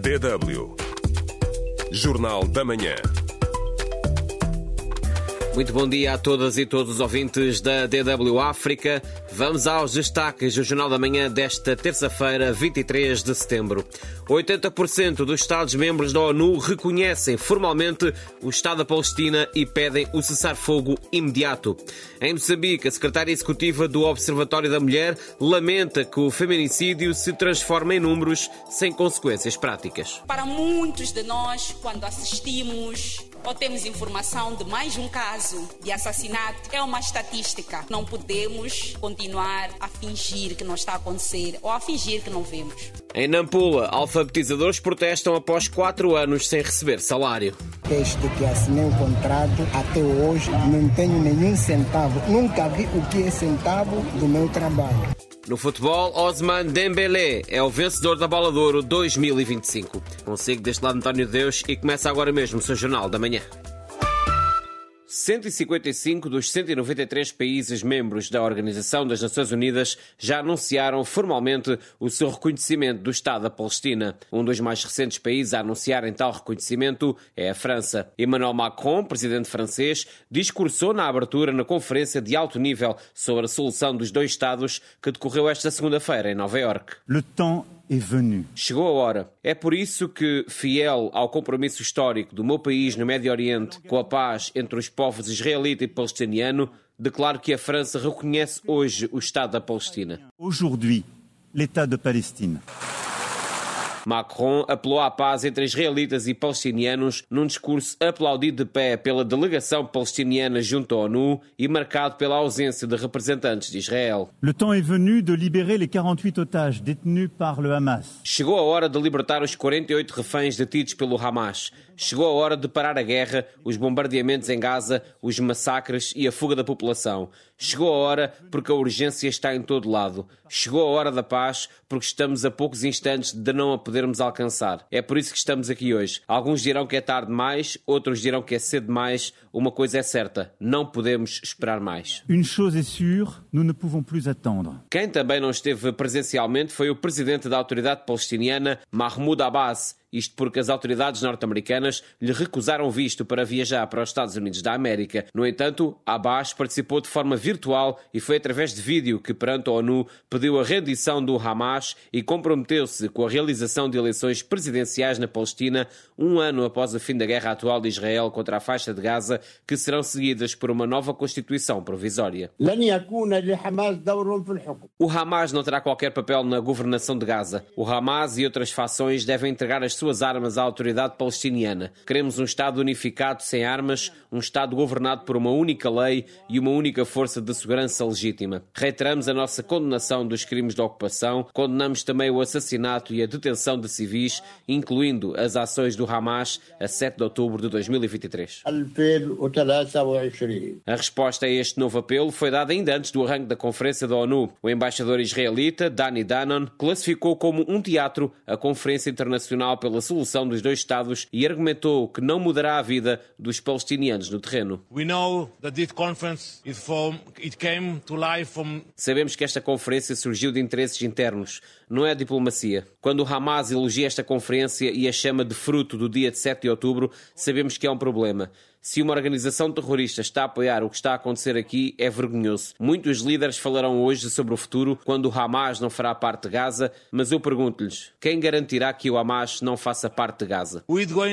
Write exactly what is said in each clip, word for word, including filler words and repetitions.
D W. Jornal da Manhã. Muito bom dia a todas e todos os ouvintes da D W África. Vamos aos destaques do Jornal da Manhã desta terça-feira, vinte e três de setembro. oitenta por cento dos Estados-membros da ONU reconhecem formalmente o Estado da Palestina e pedem o cessar-fogo imediato. Em Moçambique, a secretária executiva do Observatório da Mulher lamenta que o feminicídio se transforma em números sem consequências práticas. Para muitos de nós, quando assistimos ou temos informação de mais um caso de assassinato, é uma estatística. Não podemos continuar a fingir que não está a acontecer ou a fingir que não vemos. Em Nampula, alfabetizadores protestam após quatro anos sem receber salário. Desde que assinei o contrato até hoje não tenho nenhum centavo. Nunca vi o que é centavo do meu trabalho. No futebol, Ousmane Dembélé é o vencedor da Bola de Ouro dois mil e vinte e cinco. Consigo deste lado António Deus e começa agora mesmo o seu Jornal da Manhã. cento e cinquenta e cinco dos cento e noventa e três países membros da Organização das Nações Unidas já anunciaram formalmente o seu reconhecimento do Estado da Palestina. Um dos mais recentes países a anunciarem tal reconhecimento é a França. Emmanuel Macron, presidente francês, discursou na abertura na conferência de alto nível sobre a solução dos dois Estados que decorreu esta segunda-feira em Nova Iorque. Le temps est venu. Chegou a hora. É por isso que, fiel ao compromisso histórico do meu país no Médio Oriente com a paz entre os povos israelita e palestiniano, declaro que a França reconhece hoje o Estado da Palestina. Aujourd'hui, l'État de Palestine. Macron apelou à paz entre israelitas e palestinianos num discurso aplaudido de pé pela delegação palestiniana junto à ONU e marcado pela ausência de representantes de Israel. Le temps est venu de libérer les quarante-huit otages détenus par le Hamas. Chegou a hora de libertar os quarenta e oito reféns detidos pelo Hamas. Chegou a hora de parar a guerra, os bombardeamentos em Gaza, os massacres e a fuga da população. Chegou a hora porque a urgência está em todo lado. Chegou a hora da paz porque estamos a poucos instantes de não a podermos alcançar. É por isso que estamos aqui hoje. Alguns dirão que é tarde demais, outros dirão que é cedo demais. Uma coisa é certa, não podemos esperar mais. Une chose est sûre, nous ne pouvons plus attendre. Quem também não esteve presencialmente foi o presidente da autoridade palestiniana, Mahmoud Abbas. Isto porque as autoridades norte-americanas lhe recusaram visto para viajar para os Estados Unidos da América. No entanto, Abbas participou de forma virtual e foi através de vídeo que, perante a ONU, pediu a rendição do Hamas e comprometeu-se com a realização de eleições presidenciais na Palestina um ano após o fim da guerra atual de Israel contra a faixa de Gaza, que serão seguidas por uma nova Constituição provisória. O Hamas não terá qualquer papel na governação de Gaza. O Hamas e outras fações devem entregar as suas armas à autoridade palestiniana. Queremos um Estado unificado sem armas, um Estado governado por uma única lei e uma única força de segurança legítima. Reiteramos a nossa condenação dos crimes de ocupação, condenamos também o assassinato e a detenção de civis, incluindo as ações do Hamas a sete de outubro de dois mil e vinte e três. A resposta a este novo apelo foi dada ainda antes do arranque da Conferência da ONU. O embaixador israelita, Dani Danon, classificou como um teatro a Conferência Internacional pela solução dos dois Estados e argumentou que não mudará a vida dos palestinianos no terreno. Sabemos que esta conferência surgiu de interesses internos, não é diplomacia. Quando o Hamas elogia esta conferência e a chama de fruto do dia de sete de outubro, sabemos que é um problema. Se uma organização terrorista está a apoiar o que está a acontecer aqui, é vergonhoso. Muitos líderes falarão hoje sobre o futuro, quando o Hamas não fará parte de Gaza, mas eu pergunto-lhes, quem garantirá que o Hamas não faça parte de Gaza?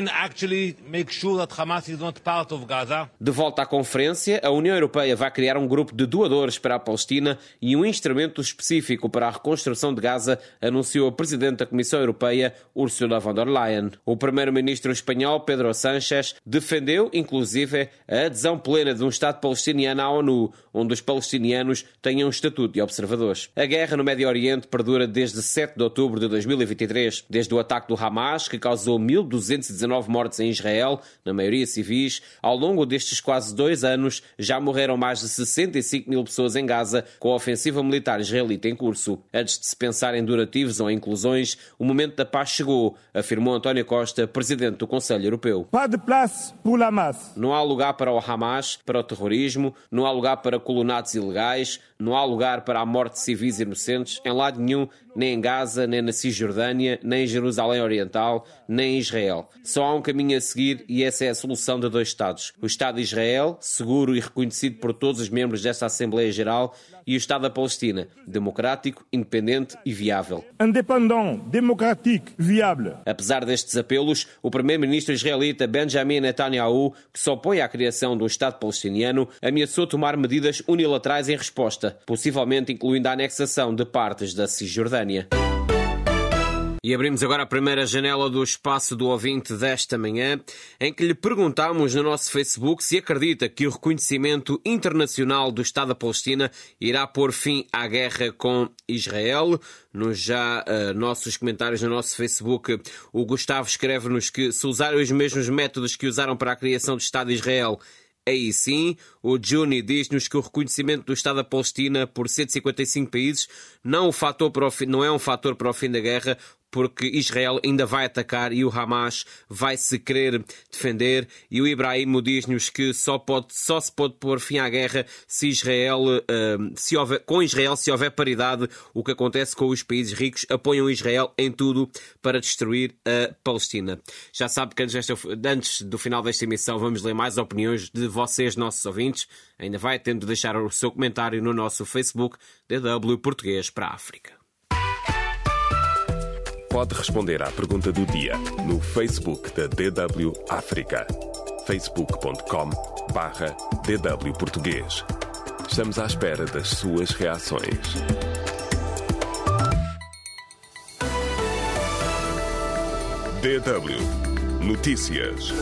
De volta à conferência, a União Europeia vai criar um grupo de doadores para a Palestina e um instrumento específico para a reconstrução de Gaza, anunciou a Presidente da Comissão Europeia, Ursula von der Leyen. O Primeiro-Ministro espanhol, Pedro Sánchez, defendeu, inclusive, Inclusive, a adesão plena de um Estado palestiniano à ONU, onde os palestinianos tenham um estatuto de observadores. A guerra no Médio Oriente perdura desde sete de outubro de dois mil e vinte e três, desde o ataque do Hamas, que causou mil duzentos e dezanove mortes em Israel, na maioria civis. Ao longo destes quase dois anos, já morreram mais de sessenta e cinco mil pessoas em Gaza, com a ofensiva militar israelita em curso. Antes de se pensar em durativos ou inclusões, o momento da paz chegou, afirmou António Costa, presidente do Conselho Europeu. Pas de place pour la masse. Não há lugar para o Hamas, para o terrorismo, não há lugar para colonatos ilegais, Não há lugar para a morte de civis inocentes em lado nenhum, nem em Gaza, nem na Cisjordânia, nem em Jerusalém Oriental, nem em Israel. Só há um caminho a seguir e essa é a solução de dois Estados. O Estado de Israel, seguro e reconhecido por todos os membros desta Assembleia Geral, e o Estado da Palestina, democrático, independente e viável. Indépendant, démocratique, viable. Apesar destes apelos, o primeiro-ministro israelita Benjamin Netanyahu, que se opõe à criação de um Estado palestiniano, ameaçou tomar medidas unilaterais em resposta, possivelmente incluindo a anexação de partes da Cisjordânia. E abrimos agora a primeira janela do espaço do ouvinte desta manhã, em que lhe perguntámos no nosso Facebook se acredita que o reconhecimento internacional do Estado da Palestina irá pôr fim à guerra com Israel. Nos já uh, nossos comentários no nosso Facebook, o Gustavo escreve-nos que se usarem os mesmos métodos que usaram para a criação do Estado de Israel, aí sim. O Juni diz-nos que o reconhecimento do Estado da Palestina por cento e cinquenta e cinco países não, o fator para o fim, não é um fator para o fim da guerra, porque Israel ainda vai atacar e o Hamas vai se querer defender. E o Ibrahim diz-nos que só, pode, só se pode pôr fim à guerra se Israel, uh, se houver, com Israel se houver paridade. O que acontece com os países ricos apoiam Israel em tudo para destruir a Palestina. Já sabe que antes, desta, antes do final desta emissão vamos ler mais opiniões de vocês, nossos ouvintes. Ainda vai tendo de deixar o seu comentário no nosso Facebook D W Português para a África. Pode responder à pergunta do dia no Facebook da D W África. facebook ponto com barra D W Português. Estamos à espera das suas reações. D W Notícias.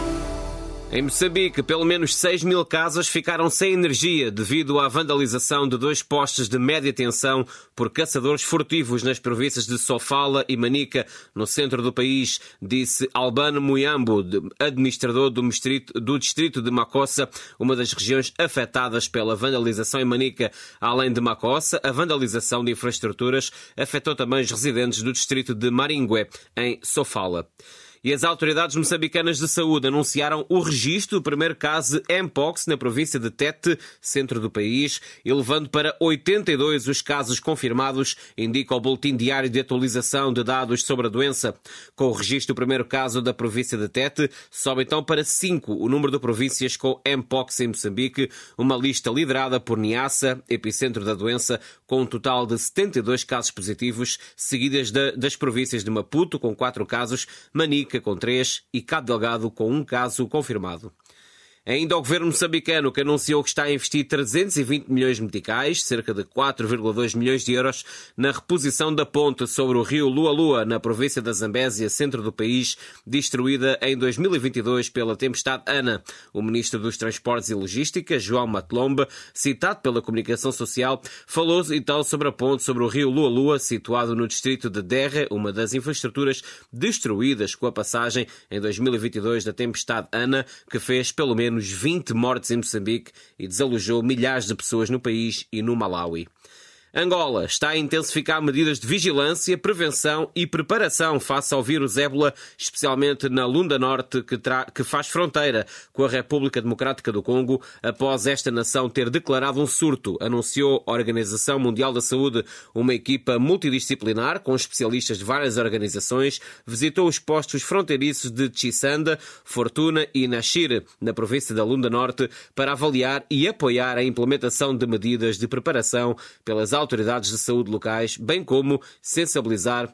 Em Moçambique, pelo menos seis mil casas ficaram sem energia devido à vandalização de dois postes de média tensão por caçadores furtivos nas províncias de Sofala e Manica, no centro do país, disse Albano Muyambo, administrador do distrito, do distrito de Makossa, uma das regiões afetadas pela vandalização em Manica. Além de Makossa, a vandalização de infraestruturas afetou também os residentes do distrito de Maringué, em Sofala. E as autoridades moçambicanas de saúde anunciaram o registro do primeiro caso de Mpox na província de Tete, centro do país, elevando para oitenta e dois os casos confirmados, indica o Boletim Diário de Atualização de Dados sobre a doença. Com o registro do primeiro caso da província de Tete, sobe então para cinco o número de províncias com Mpox em Moçambique, uma lista liderada por Niassa, epicentro da doença, com um total de setenta e dois casos positivos, seguidas de, das províncias de Maputo, com quatro casos, Manica, com três e Cabo Delgado com um caso confirmado. Ainda o governo moçambicano, que anunciou que está a investir trezentos e vinte milhões de meticais, cerca de quatro vírgula dois milhões de euros, na reposição da ponte sobre o rio Lualua, na província da Zambésia, centro do país, destruída em dois mil e vinte e dois pela tempestade Ana. O ministro dos Transportes e Logística, João Matlomba, citado pela comunicação social, falou então sobre a ponte sobre o rio Lualua, situado no distrito de Derra, uma das infraestruturas destruídas com a passagem em dois mil e vinte e dois da tempestade Ana, que fez pelo menos vinte mortes em Moçambique e desalojou milhares de pessoas no país e no Malawi. Angola está a intensificar medidas de vigilância, prevenção e preparação face ao vírus ébola, especialmente na Lunda Norte, que, tra... que faz fronteira com a República Democrática do Congo, após esta nação ter declarado um surto, anunciou a Organização Mundial da Saúde. Uma equipa multidisciplinar, com especialistas de várias organizações, visitou os postos fronteiriços de Chisanda, Fortuna e Nashire, na província da Lunda Norte, para avaliar e apoiar a implementação de medidas de preparação pelas autoridades de saúde locais, bem como sensibilizar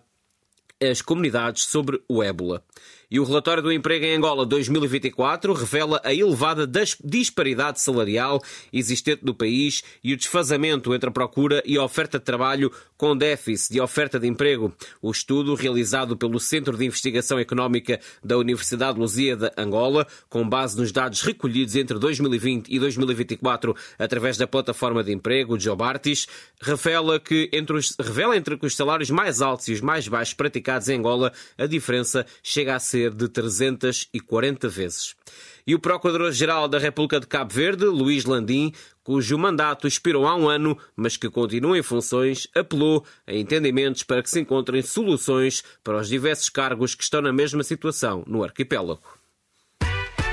as comunidades sobre o ébola. E o relatório do emprego em Angola dois mil e vinte e quatro revela a elevada disparidade salarial existente no país e o desfazamento entre a procura e a oferta de trabalho, com déficit de oferta de emprego. O estudo, realizado pelo Centro de Investigação Económica da Universidade de Lusíada, Angola, com base nos dados recolhidos entre dois mil e vinte e dois mil e vinte e quatro através da plataforma de emprego Jobartis, revela que entre os, revela entre os salários mais altos e os mais baixos praticados em Angola, a diferença chega a ser de trezentas e quarenta vezes. E o Procurador-Geral da República de Cabo Verde, Luís Landim, cujo mandato expirou há um ano, mas que continua em funções, apelou a entendimentos para que se encontrem soluções para os diversos cargos que estão na mesma situação no arquipélago.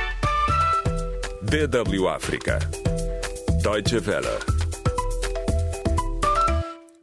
D W África. Deutsche Welle.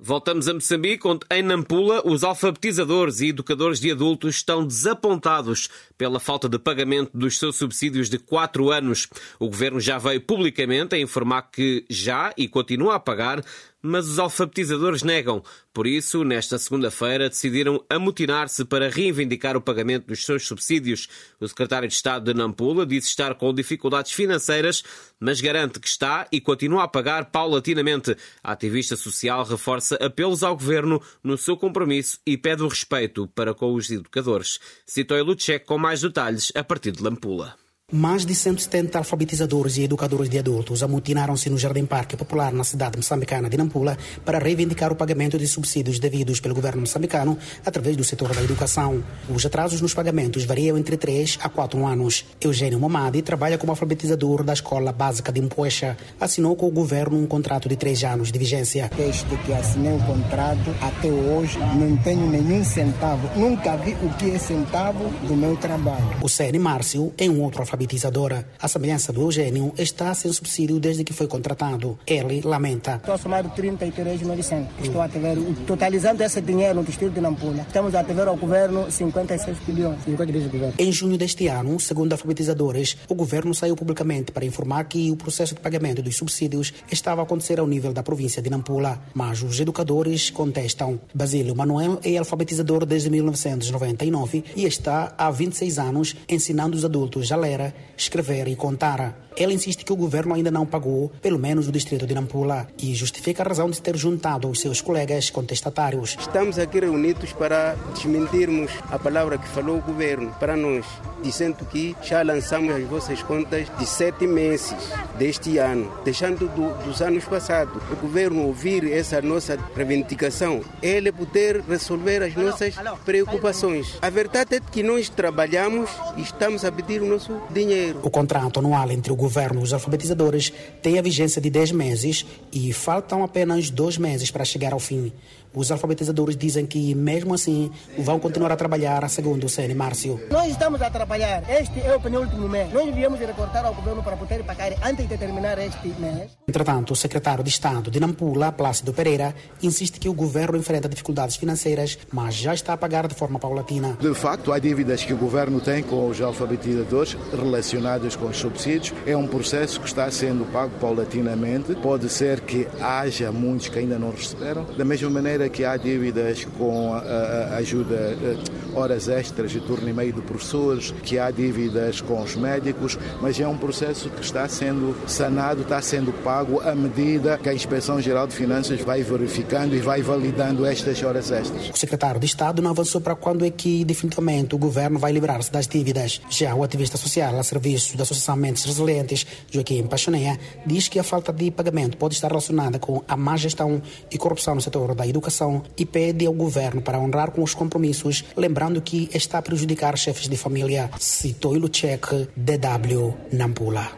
Voltamos a Moçambique, onde em Nampula os alfabetizadores e educadores de adultos estão desapontados pela falta de pagamento dos seus subsídios de quatro anos. O governo já veio publicamente a informar que já e continua a pagar, mas os alfabetizadores negam. Por isso, nesta segunda-feira, decidiram amotinar-se para reivindicar o pagamento dos seus subsídios. O secretário de Estado de Nampula disse estar com dificuldades financeiras, mas garante que está e continua a pagar paulatinamente. A ativista social reforça apelos ao governo no seu compromisso e pede o respeito para com os educadores. Citou Luchek com mais detalhes a partir de Nampula. Mais de cento e setenta alfabetizadores e educadores de adultos amotinaram-se no Jardim Parque Popular na cidade moçambicana de Nampula para reivindicar o pagamento de subsídios devidos pelo governo moçambicano através do setor da educação. Os atrasos nos pagamentos variam entre três a quatro anos. Eugênio Momadi trabalha como alfabetizador da Escola Básica de Mpuecha. Assinou com o governo um contrato de três anos de vigência. Desde que assinei o contrato até hoje não tenho nenhum centavo. Nunca vi o que é centavo do meu trabalho. O Sene Márcio é um outro alfabetizador. A semelhança do Eugênio, está sem subsídio desde que foi contratado. Ele lamenta. Estou a somar trinta e três mil e cem. Estou a dever, totalizando esse dinheiro no distrito de Nampula, estamos a dever ao governo cinquenta e seis bilhões. Em junho deste ano, segundo alfabetizadores, o governo saiu publicamente para informar que o processo de pagamento dos subsídios estava a acontecer ao nível da província de Nampula, mas os educadores contestam. Basílio Manuel é alfabetizador desde mil novecentos e noventa e nove e está há vinte e seis anos ensinando os adultos a ler, escrever e contar. Ele insiste que o governo ainda não pagou, pelo menos o distrito de Nampula, e justifica a razão de ter juntado os seus colegas contestatários. Estamos aqui reunidos para desmentirmos a palavra que falou o governo para nós, dizendo que já lançamos as vossas contas de sete meses deste ano, deixando do, dos anos passados. O governo ouvir essa nossa reivindicação, ele poder resolver as nossas preocupações. A verdade é que nós trabalhamos e estamos a pedir o nosso dinheiro. O contrato anual entre o governo e os alfabetizadores tem a vigência de dez meses e faltam apenas dois meses para chegar ao fim. Os alfabetizadores dizem que, mesmo assim, vão continuar a trabalhar, segundo o Sene Márcio. Nós estamos a trabalhar. Este é o penúltimo mês. Nós viemos recortar ao governo para poder pagar antes de terminar este mês. Entretanto, o secretário de Estado de Nampula, Plácido Pereira, insiste que o governo enfrenta dificuldades financeiras, mas já está a pagar de forma paulatina. De facto, há dívidas que o governo tem com os alfabetizadores relacionadas com os subsídios. É um processo que está sendo pago paulatinamente. Pode ser que haja muitos que ainda não receberam. Da mesma maneira que há dívidas com a, a ajuda, a, horas extras e turno e meio de professores, que há dívidas com os médicos, mas é um processo que está sendo sanado, está sendo pago à medida que a Inspeção Geral de Finanças vai verificando e vai validando estas horas extras. O secretário de Estado não avançou para quando é que definitivamente o governo vai livrar-se das dívidas. Já o ativista social a serviço da Associação Mentes Resilientes, Joaquim Pachoneia, diz que a falta de pagamento pode estar relacionada com a má gestão e corrupção no setor da educação e pede ao governo para honrar com os compromissos, lembrando que está a prejudicar chefes de família. Citou Luchek, D W, Nampula.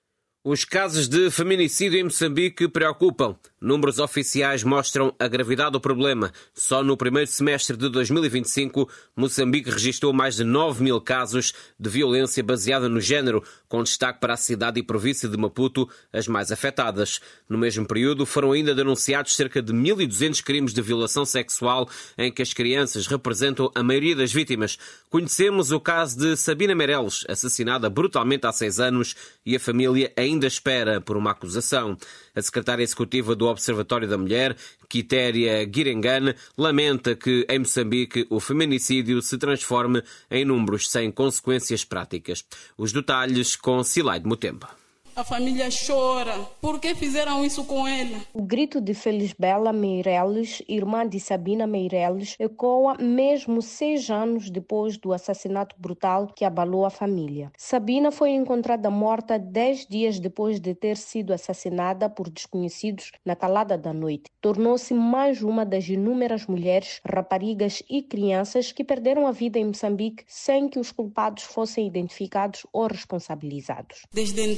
Os casos de feminicídio em Moçambique preocupam. Números oficiais mostram a gravidade do problema. Só no primeiro semestre de dois mil e vinte e cinco, Moçambique registrou mais de nove mil casos de violência baseada no género, com destaque para a cidade e província de Maputo, as mais afetadas. No mesmo período, foram ainda denunciados cerca de mil e duzentos crimes de violação sexual, em que as crianças representam a maioria das vítimas. Conhecemos o caso de Sabina Meireles, assassinada brutalmente há seis anos, e a família ainda ainda espera por uma acusação. A secretária executiva do Observatório da Mulher, Quitéria Guirengane, lamenta que em Moçambique o feminicídio se transforme em números sem consequências práticas. Os detalhes com Silaide Mutemba. A família chora. Por que fizeram isso com ela? O grito de Felisbela Meireles, irmã de Sabina Meireles, ecoa mesmo seis anos depois do assassinato brutal que abalou a família. Sabina foi encontrada morta dez dias depois de ter sido assassinada por desconhecidos na calada da noite. Tornou-se mais uma das inúmeras mulheres, raparigas e crianças que perderam a vida em Moçambique sem que os culpados fossem identificados ou responsabilizados. Desde então não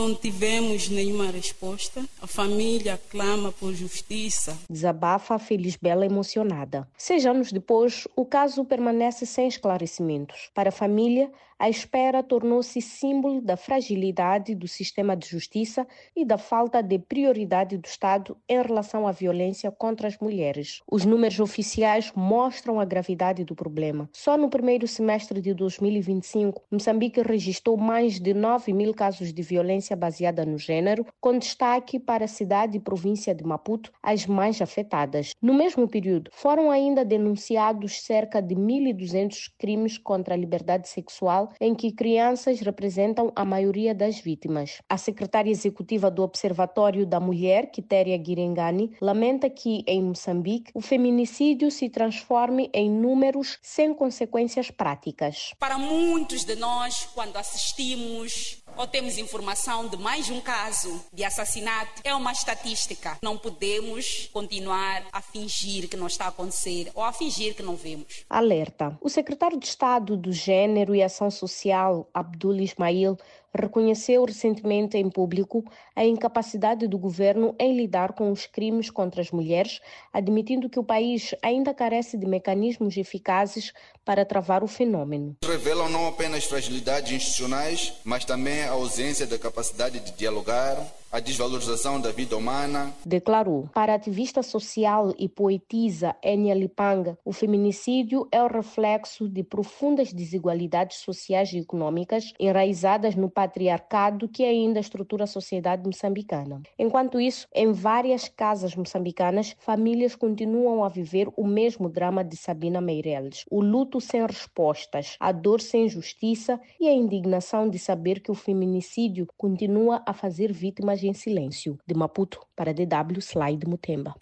não tivemos nenhuma resposta. A família clama por justiça. Desabafa a Felisbela emocionada. Seis anos depois, o caso permanece sem esclarecimentos. Para a família, a espera tornou-se símbolo da fragilidade do sistema de justiça e da falta de prioridade do Estado em relação à violência contra as mulheres. Os números oficiais mostram a gravidade do problema. Só no primeiro semestre de dois mil e vinte e cinco, Moçambique registrou mais de nove mil casos de violência baseada no género, com destaque para a cidade e província de Maputo, as mais afetadas. No mesmo período, foram ainda denunciados cerca de mil e duzentos crimes contra a liberdade sexual, em que crianças representam a maioria das vítimas. A secretária executiva do Observatório da Mulher, Quitéria Guirengani, lamenta que, em Moçambique, o feminicídio se transforme em números sem consequências práticas. Para muitos de nós, quando assistimos ou temos informação de mais um caso de assassinato, é uma estatística. Não podemos continuar a fingir que não está a acontecer ou a fingir que não vemos. Alerta. O secretário de Estado do Gênero e Ação Social, Abdul Ismail, reconheceu recentemente em público a incapacidade do governo em lidar com os crimes contra as mulheres, admitindo que o país ainda carece de mecanismos eficazes para travar o fenômeno. Revelam não apenas fragilidades institucionais, mas também a ausência da capacidade de dialogar, a desvalorização da vida humana. Declarou. Para a ativista social e poetisa Enya Lipanga, o feminicídio é o reflexo de profundas desigualdades sociais e econômicas enraizadas no patriarcado que ainda estrutura a sociedade moçambicana. Enquanto isso, em várias casas moçambicanas, famílias continuam a viver o mesmo drama de Sabina Meireles. O luto sem respostas, a dor sem justiça e a indignação de saber que o feminicídio continua a fazer vítimas em silêncio. De Maputo, para D W, Slide Mutemba.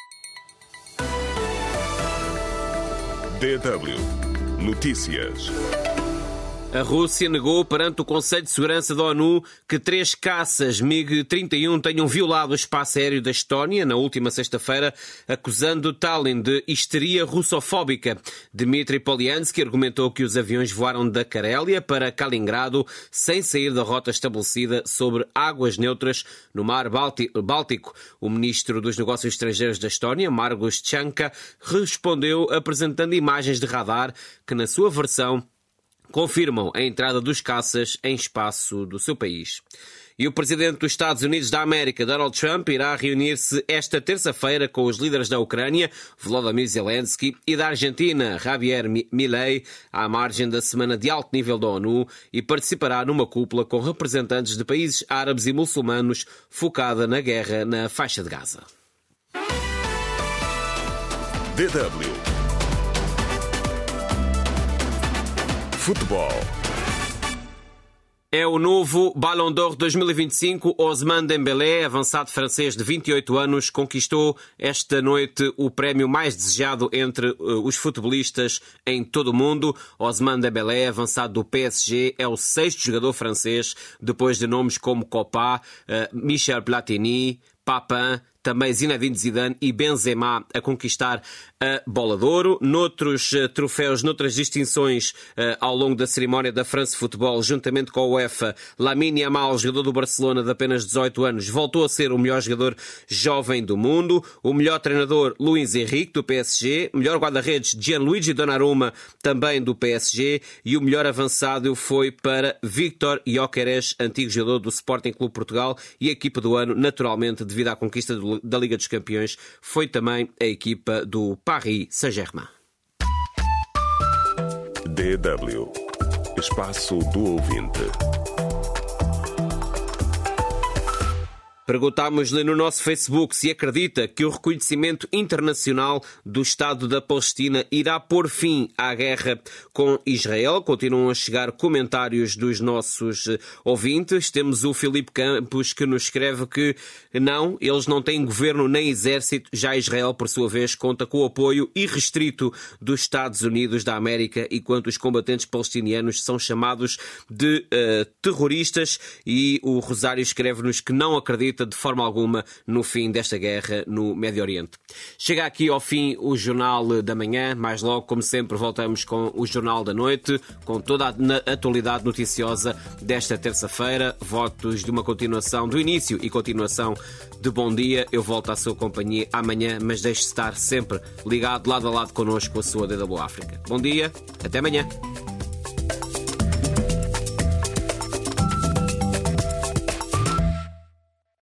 D W Notícias. A Rússia negou perante o Conselho de Segurança da ONU que três caças MiG trinta e um tenham violado o espaço aéreo da Estónia na última sexta-feira, acusando Tallinn de histeria russofóbica. Dmitry Polyansky argumentou que os aviões voaram da Carélia para Kaliningrado sem sair da rota estabelecida sobre águas neutras no Mar Báltico. O ministro dos Negócios Estrangeiros da Estónia, Margus Tšanka, respondeu apresentando imagens de radar que, na sua versão, confirmam a entrada dos caças em espaço do seu país. E o presidente dos Estados Unidos da América, Donald Trump, irá reunir-se esta terça-feira com os líderes da Ucrânia, Volodymyr Zelensky, e da Argentina, Javier Milei, à margem da Semana de Alto Nível da ONU, e participará numa cúpula com representantes de países árabes e muçulmanos focada na guerra na faixa de Gaza. D W Futebol. É o novo Ballon d'Or dois mil e vinte e cinco. Ousmane Dembélé, avançado francês de vinte e oito anos, conquistou esta noite o prémio mais desejado entre os futebolistas em todo o mundo. Ousmane Dembélé, avançado do P S G, é o sexto jogador francês, depois de nomes como Copa, Michel Platini, Papin, também Zinedine Zidane e Benzema a conquistar a Bola de Ouro. Noutros uh, troféus, noutras distinções uh, ao longo da cerimónia da France Football, juntamente com a UEFA, Lamine Yamal, jogador do Barcelona de apenas dezoito anos, voltou a ser o melhor jogador jovem do mundo. O melhor treinador, Luís Henrique, do P S G. O melhor guarda-redes, Gianluigi Donnarumma, também do P S G. E o melhor avançado foi para Víctor Gyökeres, antigo jogador do Sporting Clube Portugal. E a equipa do ano, naturalmente, devido à conquista do da Liga dos Campeões, foi também a equipa do Paris Saint-Germain. D W Espaço do Ouvinte. Perguntámos-lhe no nosso Facebook se acredita que o reconhecimento internacional do Estado da Palestina irá pôr fim à guerra com Israel. Continuam a chegar comentários dos nossos ouvintes. Temos o Filipe Campos que nos escreve que não, eles não têm governo nem exército. Já Israel, por sua vez, conta com o apoio irrestrito dos Estados Unidos da América, enquanto os combatentes palestinianos são chamados de uh, terroristas. E o Rosário escreve-nos que não acredita acredita de forma alguma no fim desta guerra no Médio Oriente. Chega aqui ao fim o Jornal da Manhã. Mais logo, como sempre, voltamos com o Jornal da Noite, com toda a atualidade noticiosa desta terça-feira. Votos de uma continuação, do início e continuação de bom dia. Eu volto à sua companhia amanhã, mas deixe-se estar sempre ligado lado a lado connosco com a sua D W África. Bom dia, até amanhã.